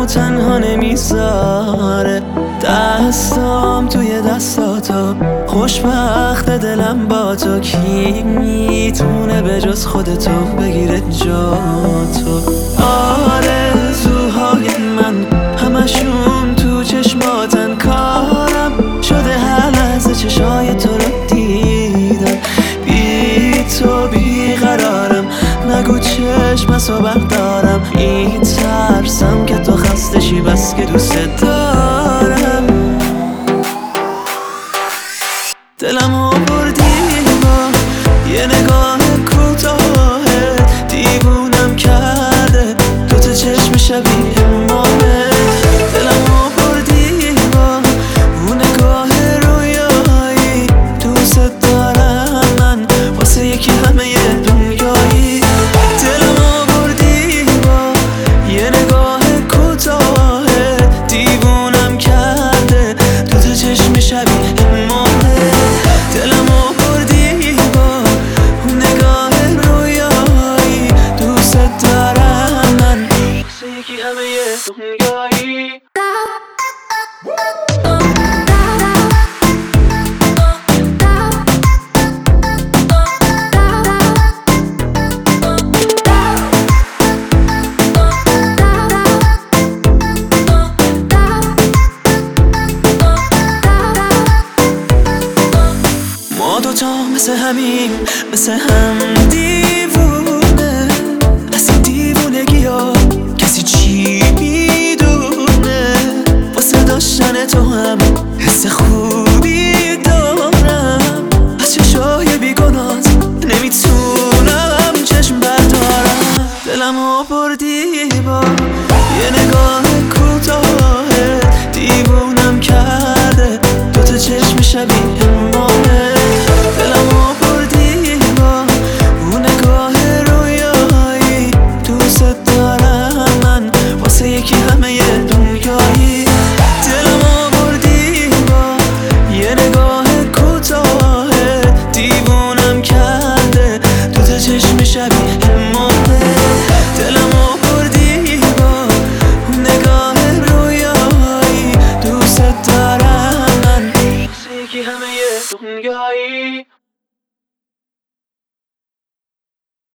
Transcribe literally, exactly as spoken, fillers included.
منو تنها نمیذاره. دستام توی دستاتو، خوشبخت دلم با تو. کی میتونه به جز خودتو بگیره جاتو؟ آرزوهای من همشون تو چشماتن، کارم شده هر لحظه چشای تو رو دیدن. بی تو بیقرارم، نگو چشمسو بردارم. میترسم که تو خسته شی بس که دوست دارم. دلمو بردی با یه نگاه کوتاهت، دیوونم کرده دوتا چشم شبیه ماهه. دلمو بردی با اون نگاه رویایی، دوست دارم من واسه یکی همه دنیایی. دلمو بردی با یه نگاه کوتاهت، دیوونم کرده دوتا چشم شبیه ماهه. دلمو بردی با اون نگاه رویایی، دوست دارم من واسه یکی همه دنیایی. ما دوتا مثل همیم، مثل هم دیوونه. از این دیوونگی ها کسی چی میدونه؟ واسه داشتن تو هم حس خوبی دارم. از چشای بیگناهت نمیتونم چشم بردارم. دلمو بردی با یه نگاه کوتاهت، دیوونم کرده دوتا چشم شبیه ماهه. دلمو بردی با اون نگاه رویایی، دوست دارم من واسه یکی همه دنیایی. دلمو بردی با یه نگاه کوتاهت، دیوونم کرده دوتا چشم شبیه